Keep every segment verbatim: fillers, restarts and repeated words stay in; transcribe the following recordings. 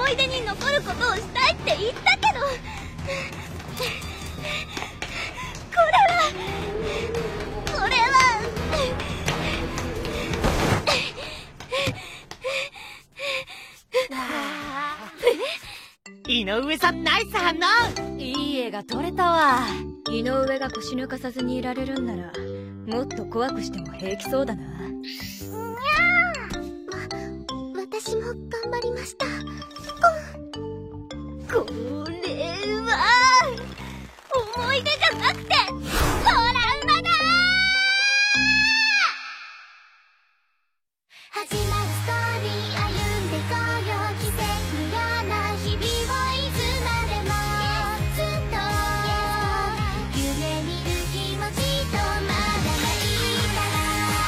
思い出に残ることをしたいって言ったけど、これはこれは井上さん、ナイス反応。 いい絵が撮れたわ。井上が腰抜かさずにいられるんなら、もっと怖くしても平気そうだな。 私も頑張りました。これは思い出じゃなくてトラウマだ。始まるストーリー、歩んでこうよ。奇跡のような日々をいつまでもずっと夢見る気持ちとまだないから。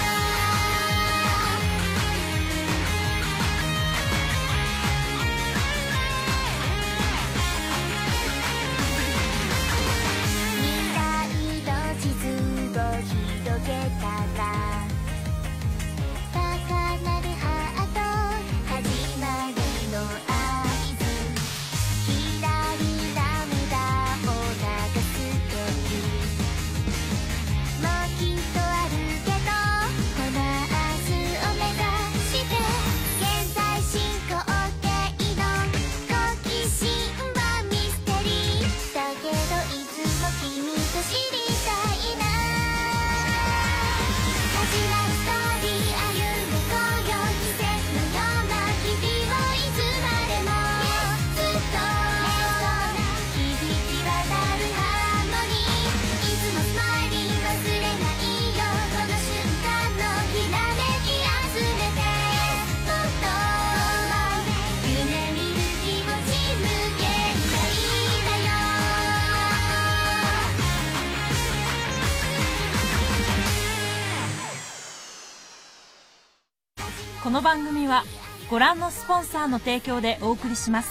この番組はご覧のスポンサーの提供でお送りします。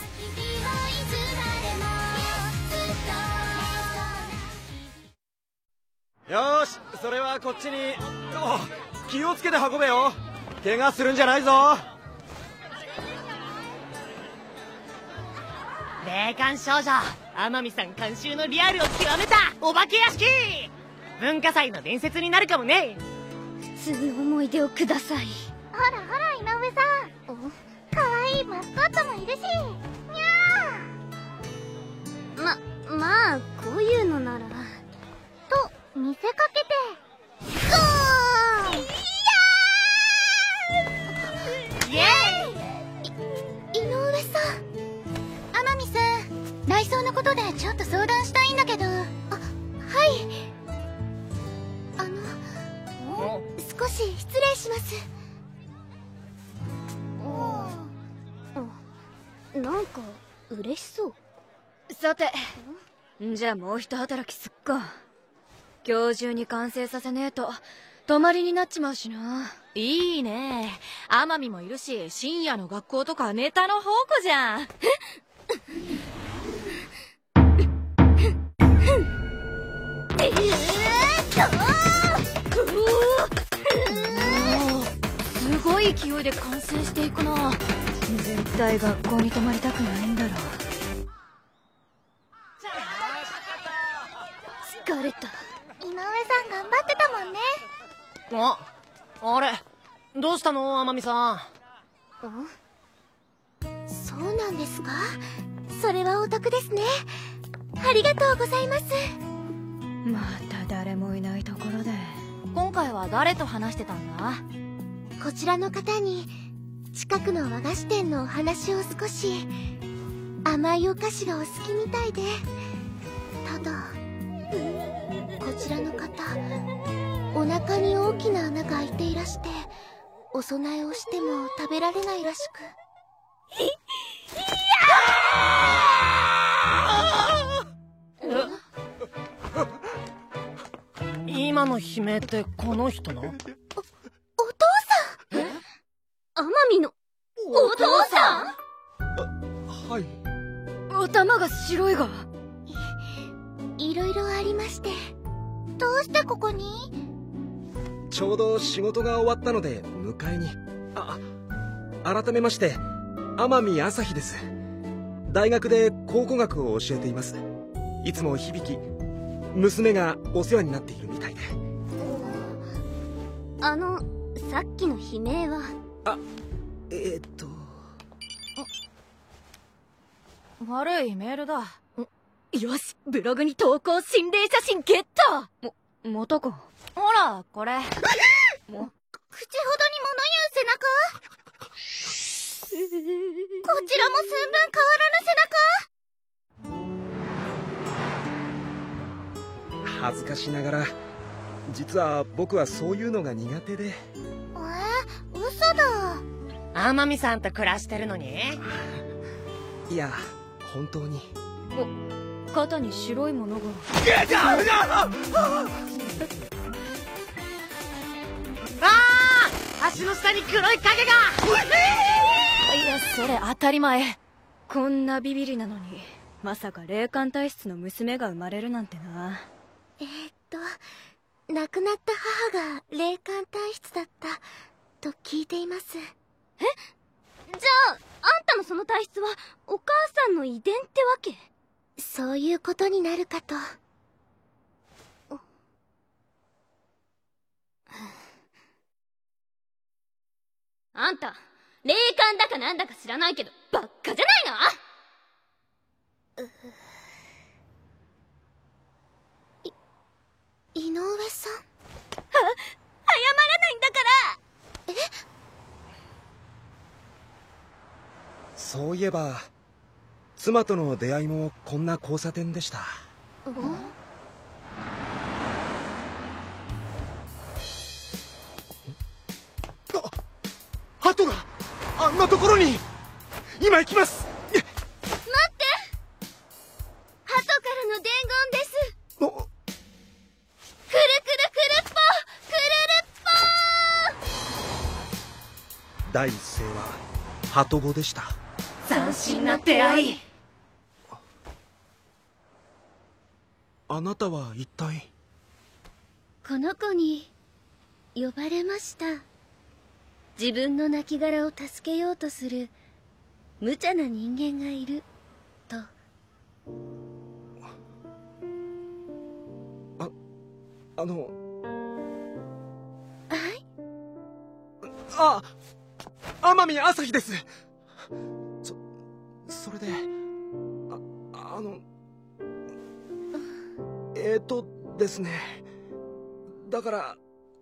よーし、それはこっちに。気をつけて運べよ。怪我するんじゃないぞ。 霊感少女天海さん監修のリアルを極めたお化け屋敷。文化祭の伝説になるかもね。 普通に思い出をください。ほらほら井上さん、かわいいマスコットもいるし。にゃー。ままあこういうのならと見せかけて。ゴーイエーイ。い井上さん、天海さん、内装のことでちょっと相談したいんだけど。あ、はい。あの少し失礼します。なんか嬉しそう。 さて、じゃあもう一働きすっか。今日中に完成させねえと泊まりになっちまうしな。 いいね。天海もいるし、深夜の学校とかネタの宝庫じゃん。 すごい勢いで完成していくな。絶対学校に泊まりたくないんだろう。 疲れた。井上さん頑張ってたもんね。 あ、あれどうしたの天海さん。 そうなんですか。それはお得ですね。ありがとうございます。 また誰もいないところで。 今回は誰と話してたんだ。 こちらの方に近くの和菓子店のお話を少し。甘いお菓子がお好きみたいで。ただこちらの方、お腹に大きな穴が開いていらして、お供えをしても食べられないらしく。い、いやー今の悲鳴ってこの人の？お、お父さん。え？天海のお父さん？ はい。 頭が白いが。 い、いろいろありまして。どうしてここに？ ちょうど仕事が終わったので迎えに。あ、改めまして天海朝日です。 大学で考古学を教えています。いつも響娘がお世話になっているみたいで。 あのさっきの悲鳴は。 あ、えー、っと悪いメールだ。よし、ブログに投稿心霊写真ゲット。も、またか。ほら、これ。も口ほどに物言う背中。こちらも寸分変わらぬ背中。 恥ずかしながら実は僕はそういうのが苦手で。 えー、嘘だ。 天海さんと暮らしてるのに？ いや、本当に。 お、肩に白いものが。 ああ、足の下に黒い影が。 いや、それ当たり前。こんなビビリなのに、まさか霊感体質の娘が生まれるなんてな。 えー、っと亡くなった母が霊感体質だったと聞いています。え？じゃああんたのその体質はお母さんの遺伝ってわけ？そういうことになるかと。あんた霊感だかなんだか知らないけどバッカじゃないの？い井上さん。は謝らないんだから。え？ そういえば妻との出会いもこんな交差点でした。 うん？ あ、鳩があんなところに。今行きます。 待って、鳩からの伝言です。 お、 くるくるくるっぽくるるっぽ。 第一声は鳩語でした。 斬新な出会い。 あなたは一体？ この子に呼ばれました。自分の亡骸を助けようとする無茶な人間がいると。 あ、あのはい。 あ、天海朝日です。そそれでああのえーとですね、だから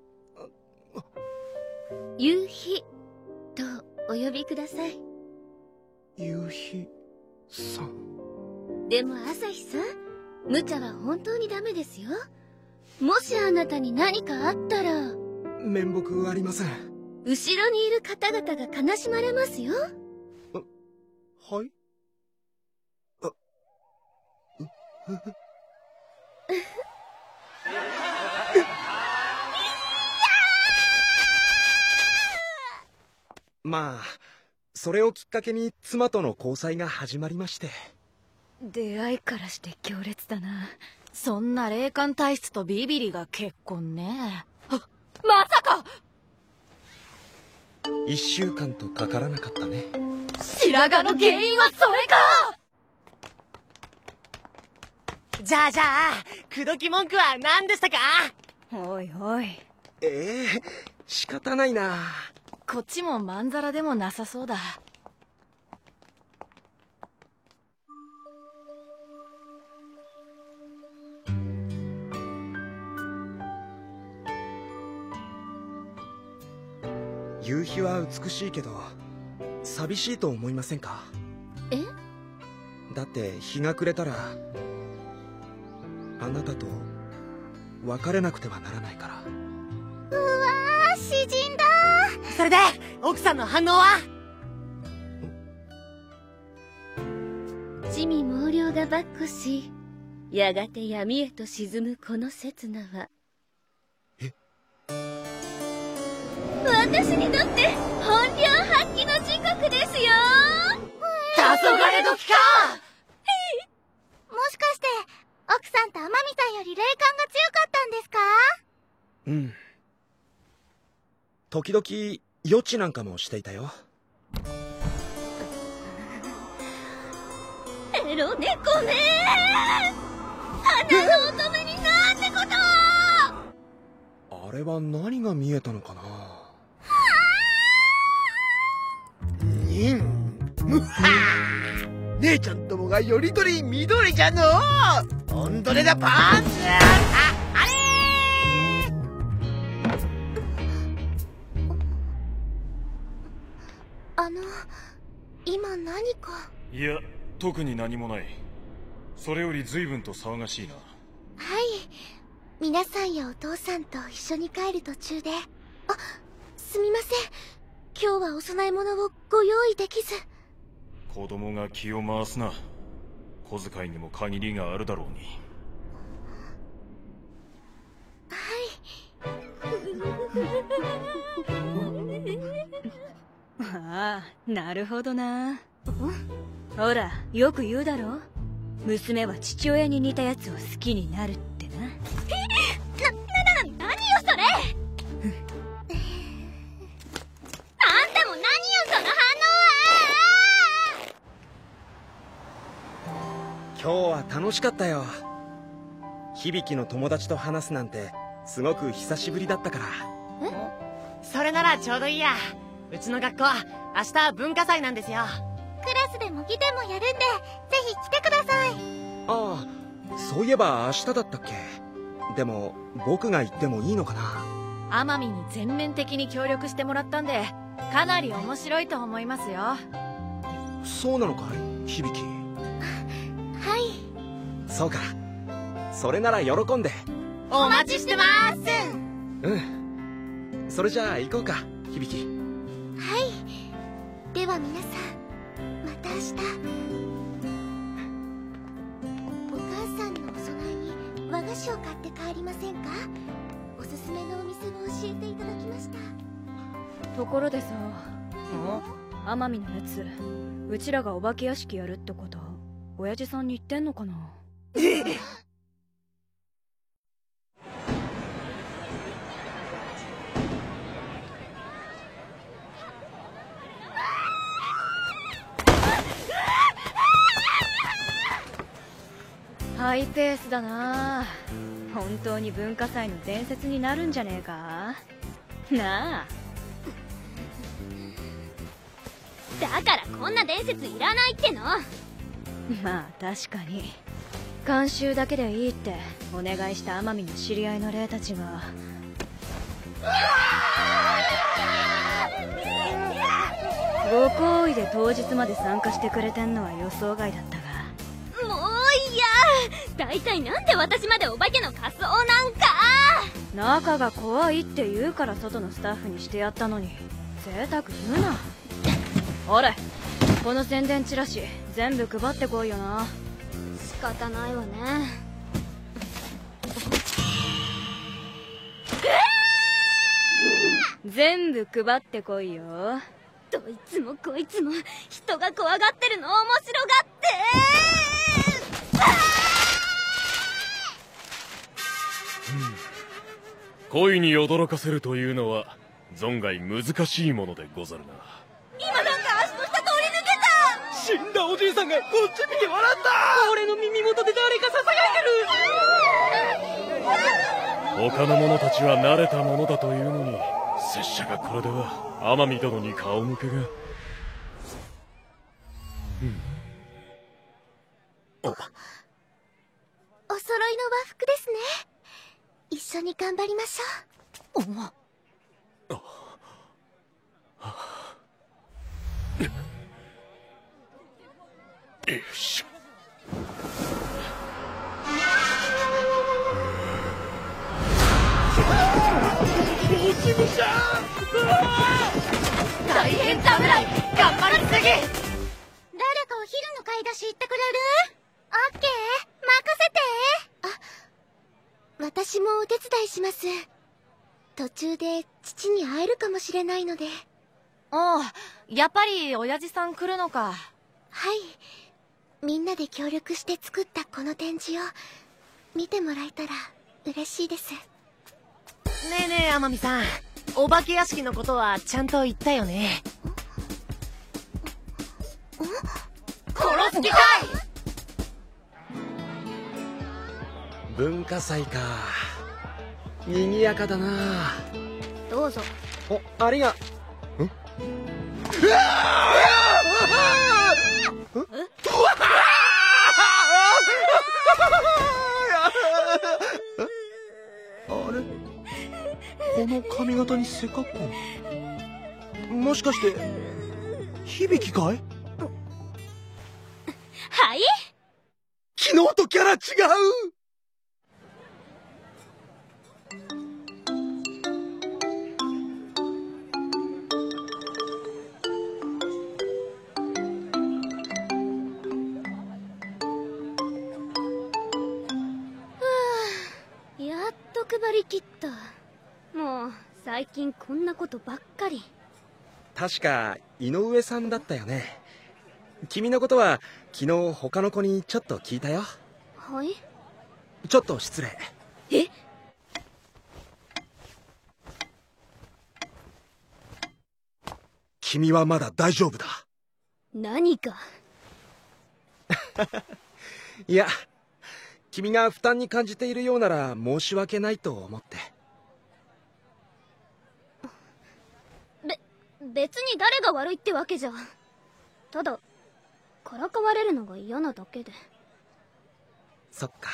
夕日とお呼びください。 夕日さん。 でも朝日さん、無茶は本当にダメですよ。もしあなたに何かあったら。 面目ありません。 後ろにいる方々が悲しまれますよ。 はい。あ、まあそれをきっかけに妻との交際が始まりまして。 出会いからして強烈だな。そんな霊感体質とビビリが結婚ね。まさか。 一週間とかからなかったね。 白髪の原因はそれか。 じゃあじゃあ口説き文句は何でしたか？ おいおい、 ええー、仕方ないな。 こっちもまんざらでもなさそうだ。 夕日は美しいけど寂しいと思いませんか？ え？ だって日が暮れたらあなたと別れなくてはならないから。 うわー、詩人だ。 それで奥さんの反応は？ 地味猛量が跋扈し、やがて闇へと沈むこの刹那は、 え？ 私にとって本領発揮の時刻ですよ。 黄昏時か。 もしかして奥さんと天海さんより霊感が強かったんですか？ うん。時々予知なんかもしていたよ。 ロ猫め花の乙女になんてことを。 あれは何が見えたのかな。 にんむはー姉ちゃんどもがよりどり緑じゃのう。オンドレだパンツ。あ、あれあの今何か。 いや特に何もない。それより随分と騒がしいな。 はい、皆さんやお父さんと一緒に帰る途中で。あ、すみません、今日はお供え物をご用意できず。 子供が気を回すな。小遣いにも限りがあるだろうに。 ああ、なるほどな。ほら、よく言うだろ、娘は父親に似たやつを好きになるってな。な、な、な、何よそれあんたも何よその反応は。 今日は楽しかったよ。響の友達と話すなんてすごく久しぶりだったから。 え？それならちょうどいいや。うちの学校明日文化祭なんですよ。 クラスで模擬でもやるんで、ぜひ来てください。 ああ、そういえば明日だったっけ。でも僕が行ってもいいのかな。 奄美に全面的に協力してもらったんで、かなり面白いと思いますよ。 そうなのかい、響。 はい。 そうか、それなら喜んで。 お待ちしてます。 うん、それじゃあ行こうか、響。 はい、では皆さんまた明日。お母さんのお供えに和菓子を買って帰りませんか。おすすめのお店を教えていただきました。 ところでさ、奄美のやつ、うちらがお化け屋敷やるってこと親父さんに言ってんのかな。ハイペースだな。本当に文化祭の伝説になるんじゃねえかなあ。 だからこんな伝説いらないっての。 まあ確かに監修だけでいいってお願いした奄美の知り合いの霊たちがご好意で当日まで参加してくれてんのは予想外だったが。 もういや、大体なんで私までお化けの仮装なんか。 仲が怖いって言うから外のスタッフにしてやったのに贅沢言うな。ほれ、この宣伝チラシ全部配ってこいよな。 仕方ないわね。 全部配ってこいよ。 どいつもこいつも人が怖がってるの面白がって。 恋に驚かせるというのは存外難しいものでござるな。 今なんか足の下通り抜けた。 死んだおじいさんがこっち見て笑った。俺の耳元で誰か囁いてる。 他の者たちは慣れたものだというのに、拙者がこれでは天海殿に顔向けが。うん、 お、お揃いの和服ですね。一緒に頑張りましょう。 あよいしょ。 落ち武者。 大変侍頑張りすぎ。 誰かお昼の買い出し行ってくれる？オッケー、任せて。あ、私もお手伝いします。途中で父に会えるかもしれないので。 ああ、やっぱり親父さん来るのか。 はい、みんなで協力して作ったこの展示を見てもらえたら嬉しいです。 ねえねえ天海さん、お化け屋敷のことはちゃんと言ったよね。 ん？ 殺す気かい。 文化祭か。賑やかだな。 どうぞ。 お、ありが。ん？うわあれ？この髪型に背格好。もしかして響かい？ はい？ 昨日とキャラ違う。 やっと配りきった。もう最近こんなことばっかり。 確か井上さんだったよね。君のことは昨日他の子にちょっと聞いたよ。 はい？ ちょっと失礼。 え？ 君はまだ大丈夫だ。 何か？ いや、君が負担に感じているようなら申し訳ないと思って。 べ、別に誰が悪いってわけじゃ。ただからかわれるのが嫌なだけで。 そっか。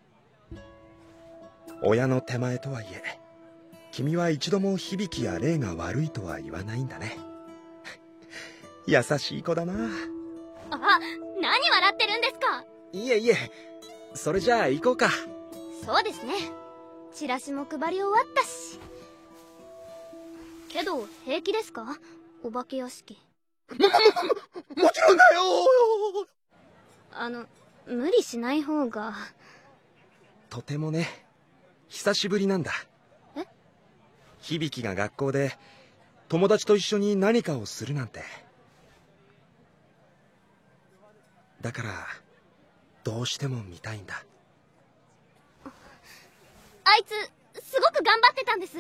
親の手前とはいえ、君は一度も響や霊が悪いとは言わないんだね。優しい子だな。 あ、何笑ってるんですか？ いえいえ、それじゃあ行こうか。 そうですね。チラシも配り終わったし。けど平気ですか？お化け屋敷。 も、も、もちろんだよ。 あの、無理しない方が。 とてもね、久しぶりなんだ。 え？ 響が学校で友達と一緒に何かをするなんて。だからどうしても見たいんだ。 あいつすごく頑張ってたんです。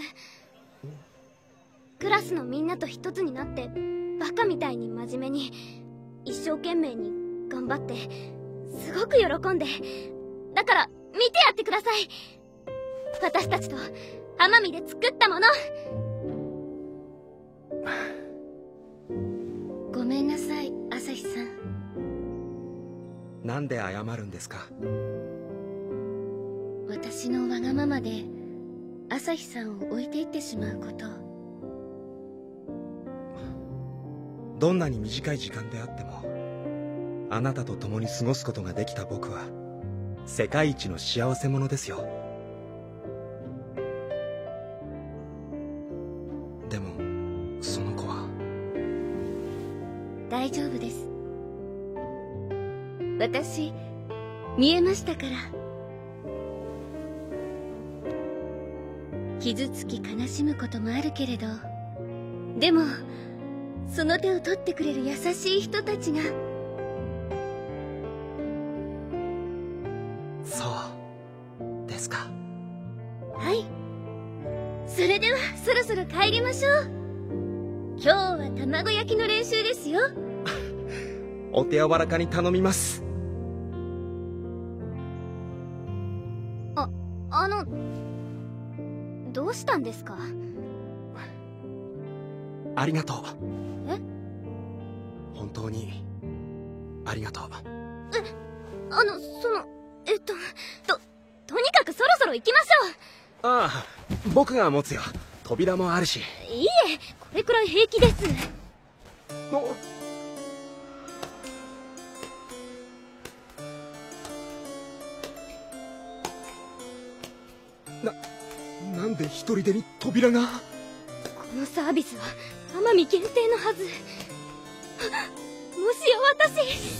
クラスのみんなと一つになってバカみたいに真面目に一生懸命に頑張ってすごく喜んで。だから見てやってください。私たちと奄美で作ったもの。 ごめんなさい、朝日さん。 なんで謝るんですか？ 私のわがままで朝日さんを置いていってしまうこと。 どんなに短い時間であってもあなたと共に過ごすことができた僕は世界一の幸せ者ですよ。でもその子は。 大丈夫です。私見えましたから。傷つき悲しむこともあるけれど、でもその手を取ってくれる優しい人たちが。 そうですか。 はい。それではそろそろ帰りましょう。今日は卵焼きの練習ですよ。 お手柔らかに頼みます。 あ、あの、どうしたんですか？ ありがとう。 え？ 本当にありがとう。 え、あの、その、えっと、と、とにかくそろそろ行きましょう。 ああ、僕が持つよ。扉もあるし。 いいえ、これくらい平気です。 おな、なんで一人でに扉が。 このサービスは奄美限定のはず。もしや私、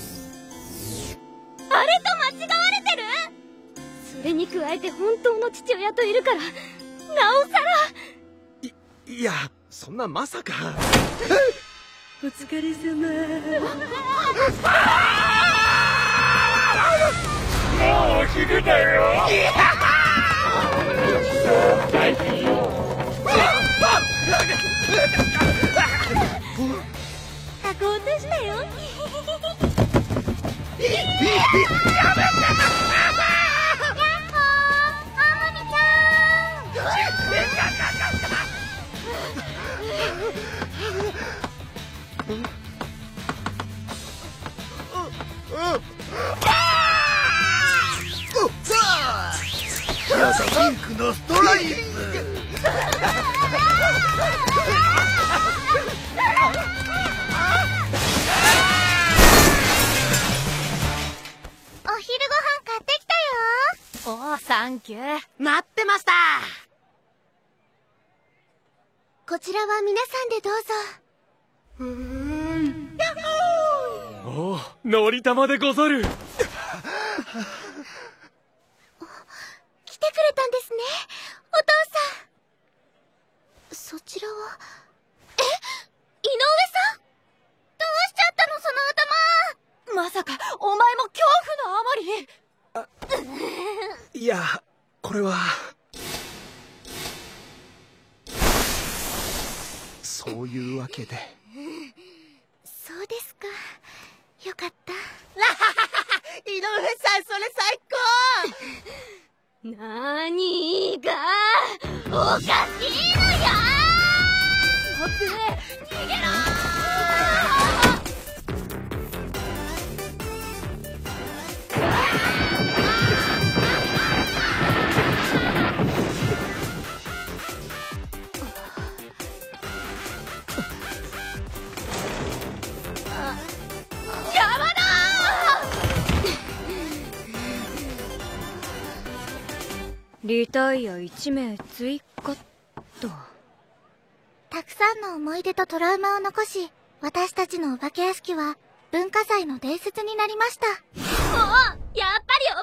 あれと間違われてる？それに加えて本当の父親といるから、なおさら。 い、いや、そんなまさか。 お疲れ様。 もうすぐだよ。 箱落としたよ。やっほー。 ピンクのストライプ。 お昼ご飯買ってきたよ。 おお、サンキュー。待ってました。 こちらは皆さんでどうぞ。 うーん。 おお、のりたまでござる。 来てくれたんですね、お父さん。そちらは、え、井上さん、どうしちゃったの、その頭。 まさかお前も恐怖のあまり。 いや、これはそういうわけで。 そうですか、よかった。 井上さん、それ最高。 なーにーがおかしいのよー。待って逃げろリタイアいち名追加っと。 たくさんの思い出とトラウマを残し、私たちのお化け屋敷は文化祭の伝説になりました。 もうやっぱりお化けなんてゴリゴリよ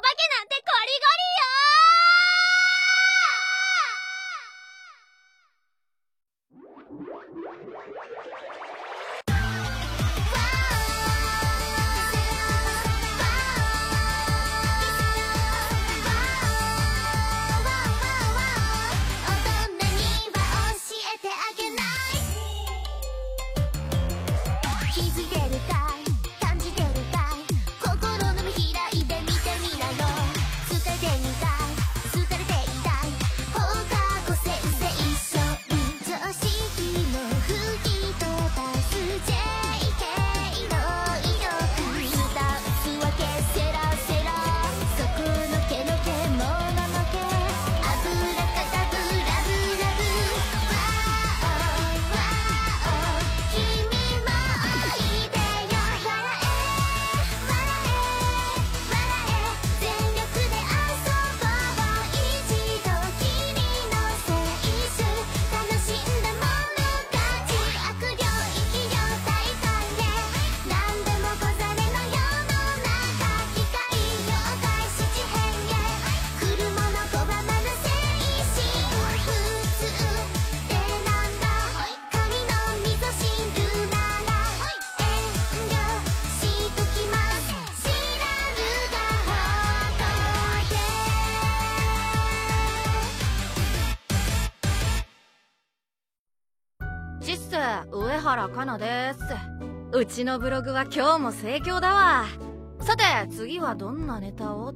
シス、上原かなです。うちのブログは今日も盛況だわ。さて、次はどんなネタをって。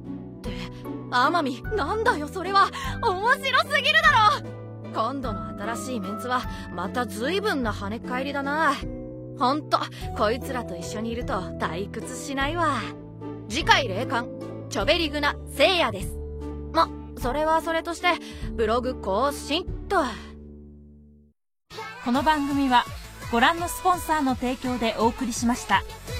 天海、なんだよそれは。面白すぎるだろ。今度の新しいメンツはまた随分な跳ね返りだな。ほんと、こいつらと一緒にいると退屈しないわ。次回霊感、チョベリグナ聖夜です。ま、それはそれとしてブログ更新と。 この番組はご覧のスポンサーの提供でお送りしました。